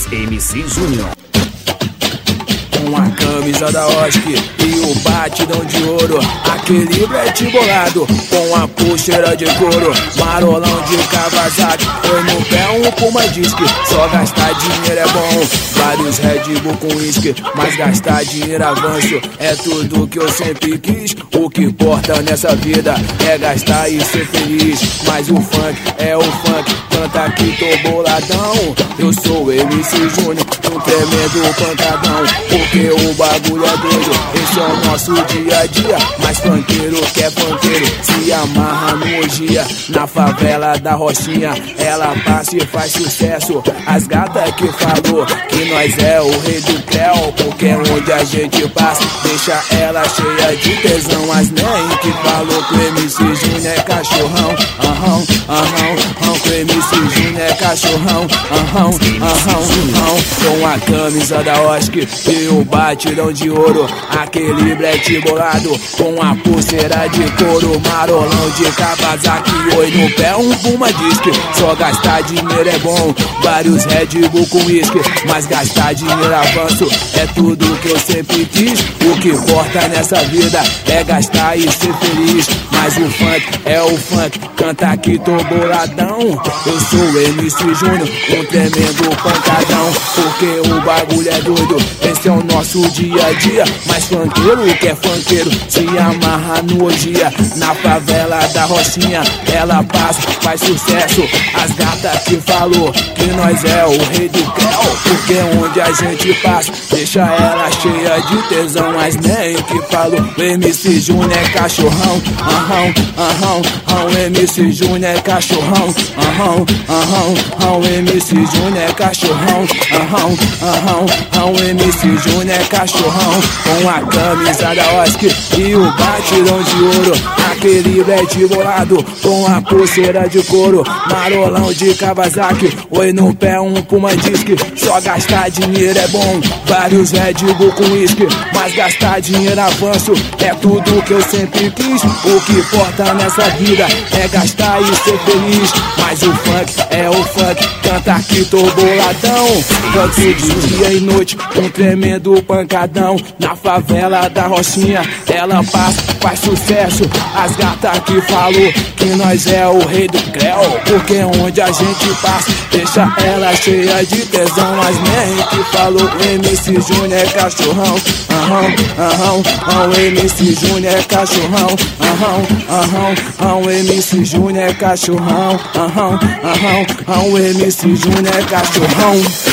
MC Júnior. Com a camisa da Oski e o batidão de ouro, aquele brete bolado com a pulseira de couro, marolão de Kawasaki, foi no pé um Puma Disc. Só gastar dinheiro é bom, vários Red Bull com uísque, mas gastar dinheiro avanço é tudo que eu sempre quis. O que importa nessa vida é gastar e ser feliz, mas o funk é o funk, canta aqui tô boladão. Eu sou o MC Júnior, um tremendo pancadão, porque o bagulho é doido, esse é o nosso dia a dia. Mas funkeiro que é funkeiro se amarra no dia. Na favela da Rochinha ela passa e faz sucesso. As gatas que falou que nós é o rei do creu, porque onde a gente passa deixa ela cheia de tesão. As nem que falou que o MC Júnior é cachorrão, que o MC Júnior é cachorrão, com a camisa da Oski e o batidão de ouro, aquele brete bolado com a pulseira de couro, marolão de Kawasaki, oi no pé um Puma Disc. Só gastar dinheiro é bom, vários Red Bull com uísque, mas gastar dinheiro avanço é tudo que eu sempre quis. O que importa nessa vida é gastar e ser feliz, mas o funk é o funk, canta aqui tô boladão. Eu sou o MC Júnior, um tremendo pancadão, porque o bagulho é doido, esse é o nosso dia a dia. Mas funkeiro que é funkeiro se amarra no orgia. Na favela da Rochinha ela passa, faz sucesso. As gatas que falou que nós é o rei do creu, porque onde a gente passa deixa ela cheia de tesão. Mas nem que falou o MC Júnior é cachorrão, o MC Júnior é cachorrão, o MC Júnior é cachorrão, o MC Júnior é cachorrão. Com a camisa da Oski e o batidão de ouro, aquele brete bolado com a pulseira de couro, marolão de Kawasaki, oi no pé um Puma Disc. Só gastar dinheiro é bom, vários Red Bull com uísque, mas gastar dinheiro avanço é tudo que eu sempre quis. O que importa nessa vida é gastar e ser feliz, mas o funk é o funk, canta aqui tô boladão. Canto de dia e noite, um tremendo pancadão. Na favela da Rochinha ela passa, faz sucesso. As gatas que falou que nós é o rei do creu, porque onde a gente passa deixa ela cheia de tesão. Mas nem que falou o MC Júnior é cachorrão, o MC Júnior é cachorrão, o MC Júnior é cachorrão, o MC Júnior é cachorrão.